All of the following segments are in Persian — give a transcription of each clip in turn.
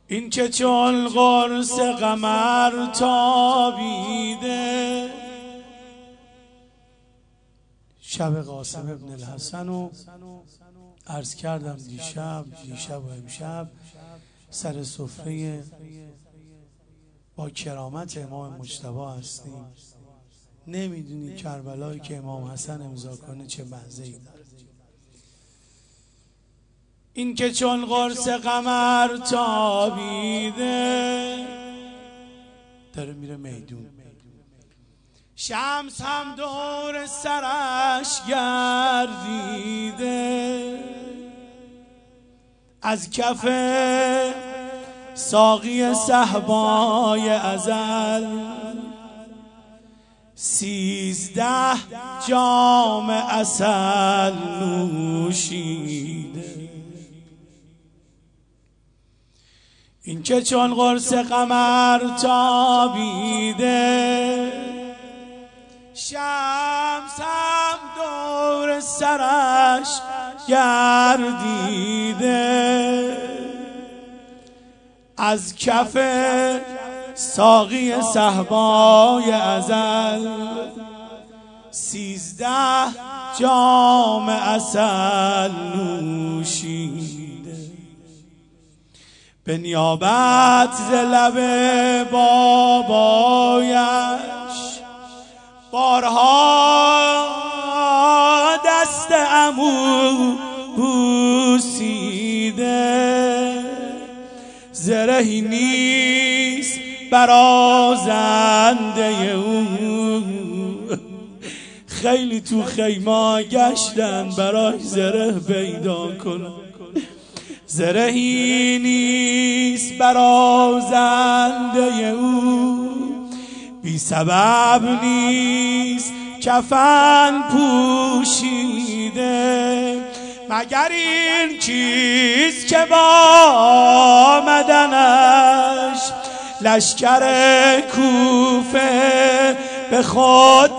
این که چون قرص قمر تابیده، شب قاسم ابن الحسن رو عرض کردم دیشب و امشب سر سفره با کرامت امام مجتبی هستیم. نمیدونی کربلایی که امام حسن امضا کنه چه مزه‌ای داره. این که چون قرص قمر تابیده، داره میره میدون، شمس هم دور سرش گردیده، از کف ساقی صهبای ازل 13 جام عسل نوشیده. این که چون قرص قمر تابیده، شمس هم دور سرش گردیده، از کف ساقی صهبای ازل 13 جام عسل نوشیده. به نیابت ز لب بابایش بارها دست عمو بوسیده، زرهی نیست برازنده او. خیلی تو خیمه گشتن برای زره پیدا کنن، زرهی نیست برازنده او، بی سبب نیست کفن پوشیده، مگر این چیز که با آمدنش لشکر کوفه به خود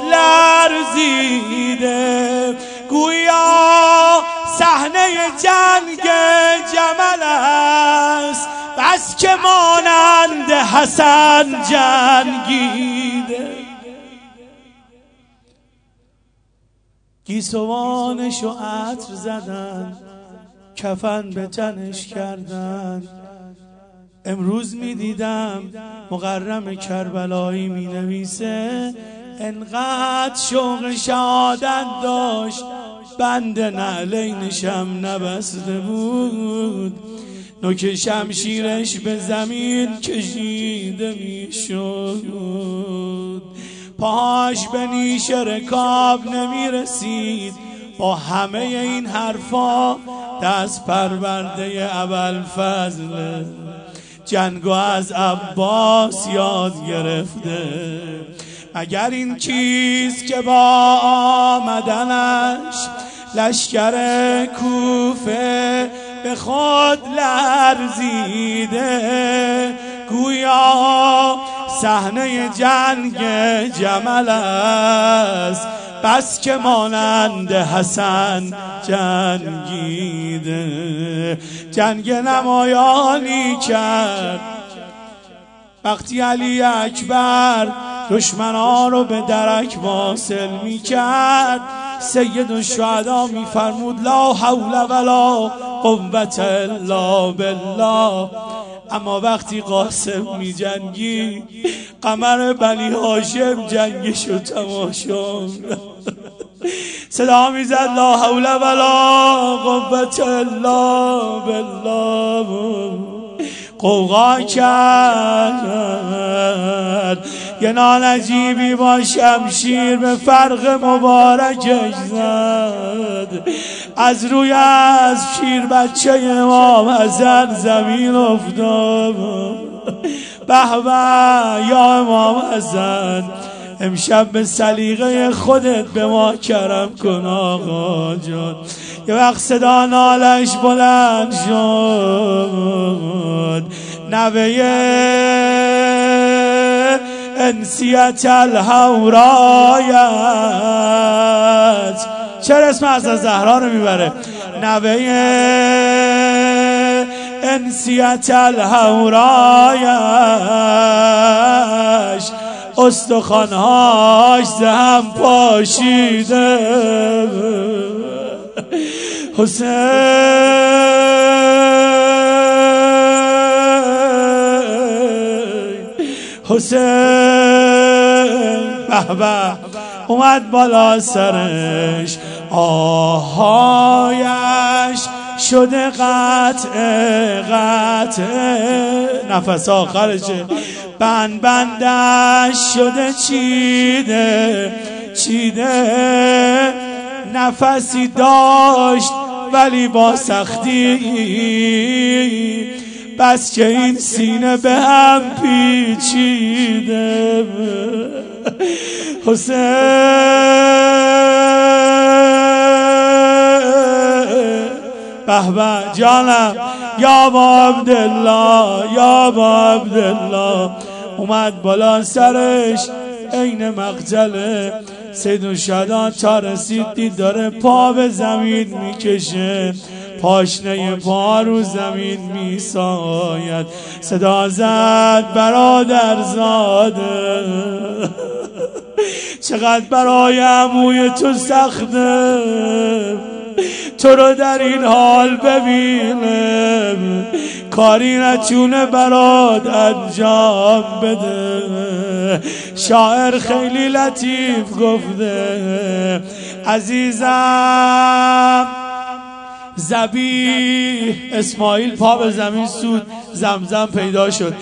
لرزیده، گویا صحنه جنگ جمل است، بس که مانند حسن جنگیده. گیسوانشو عطر زدن، کفن به تنش کردن. امروز میدیدم مقرم کربلایی مینویسه انقدر شوق شهادت داشت بند نعلینشم نبسته بود، نوک شمشیرش به زمین کشیده میشد، پاش به نیش رکاب نمیرسید. با همه این حرفا دست پرورده ابوالفضل جنگو از عباس یاد گرفته، مگر این چیز که با آمدنش لشکر کوفه به خود لرزیده، گویا صحنه جنگ جمل است، بس که مانند حسن جنگیده. جنگ نمایانی کرد وقتی علی اکبر دشمنان رو به درک واصل می کرد، سید الشهدا می فرمود لا حول ولا قوة الا بالله. اما وقتی قاسم می جنگی، قمر بنی هاشم جنگشو تماشا صدا می زد لا حول ولا قوة الا بالله. قوقا کرد یه نالجیبی با شمشیر به فرق مبارکش زد، از روی از شیر بچه امام حسن زمین افتاد. به به یا امام حسن، امشب به سلیقه خودت به ما کرم کن آقا جان. یه وقت صدا نالش بلند شد، نوه انسیت الهورایت، چرا اسم حضرت زهرا رو میبره؟ نوه انسیت الهورایش استخوانهاش زهم پاشیده حسین به به اومد بالا سرش آهایش شده قطع نفس آخرشه بندش شده چیده نفسی داشت ولی با سختی بس که این سینه به هم پیچیده حسین به به جانم یا با عبدالله یا با عبدالله اومد بالا سرش عین مقتل سیدالشهدا تا رسید دید داره پا به زمین میکشه پاشنه پا رو زمین میساید صدا زد برادرزاده چقدر برای عموی تو سخته تو رو در این حال ببینم کاری نتونه برات انجام بده شاعر خیلی لطیف گفته عزیزم ذبیح اسماعیل پا به زمین سود زمزم پیدا شد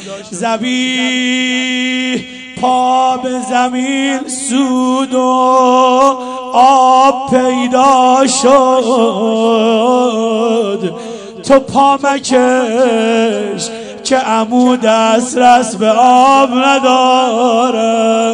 ذبیح پا به زمین سود و آب پیدا شد تو پا مکش که عمو دسترس به آب نداره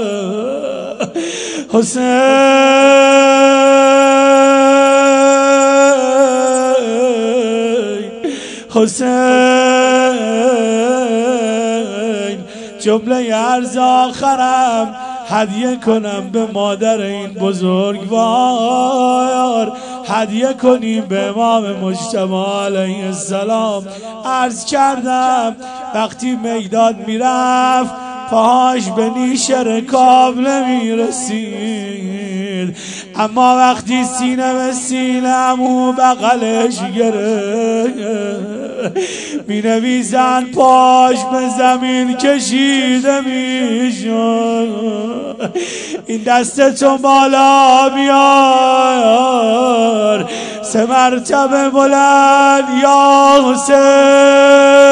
حسین جمله عرض آخرم هدیه کنم به مادر این بزرگوار هدیه کنیم به امام مجتبی علیه السلام عرض کردم وقتی میدان میرفت پاهاش به نیش رکاب نمیرسید اما وقتی سینه به سینه عمو بغلش گرفت مینویسن پاش به زمین کشیده میشد این دستتو بالا بیار 3 مرتبه بلند یا حسین